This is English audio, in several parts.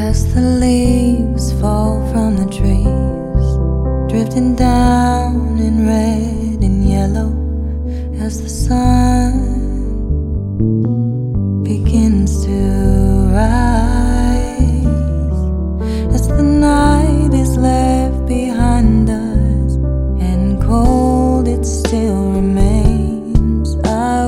As the leaves fall from the trees, drifting down in red and yellow, as the sun begins to rise, as the night is left behind us and cold it still remains, I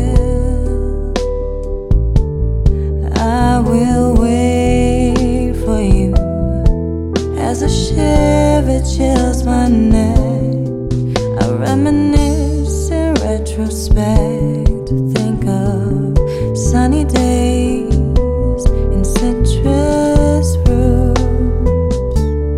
will wait for you. As a shiver chills my neck, I reminisce in retrospect, think of sunny days in citrus fruits,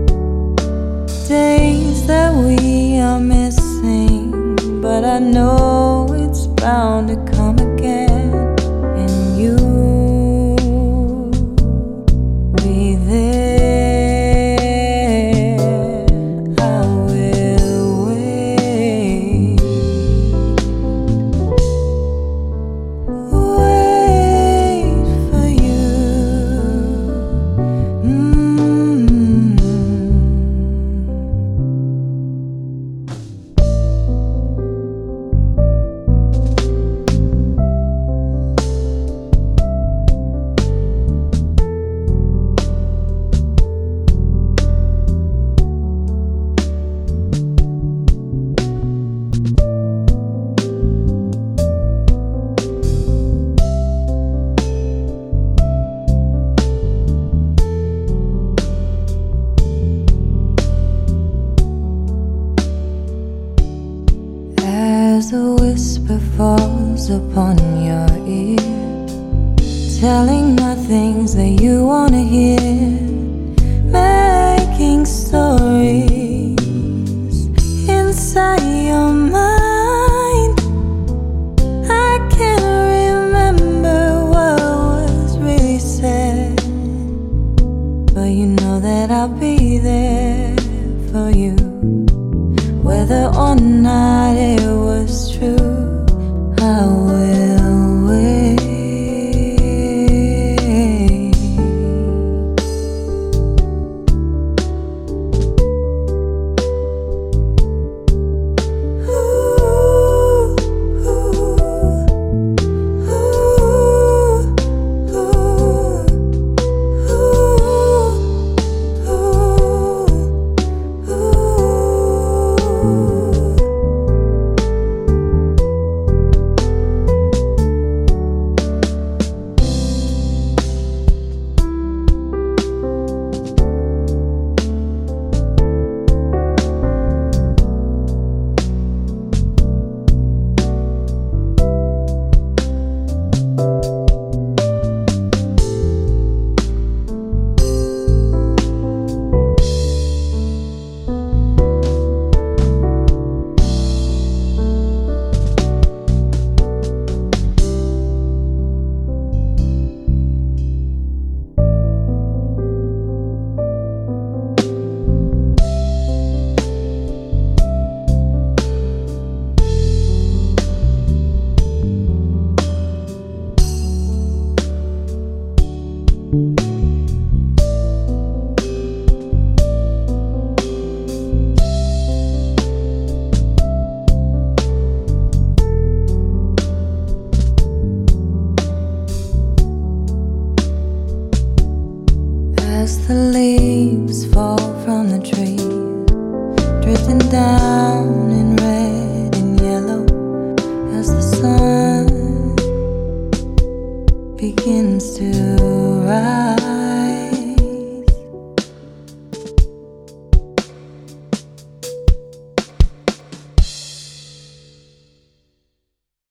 days that we are missing, but I know it's bound to come again, and you be there. As a whisper falls upon your ear, telling my things that you wanna hear, making stories inside your mind. I can't remember what was really said, but you know that I'll be there for you, whether or not it was true. I will wait. As the leaves fall from the trees, drifting down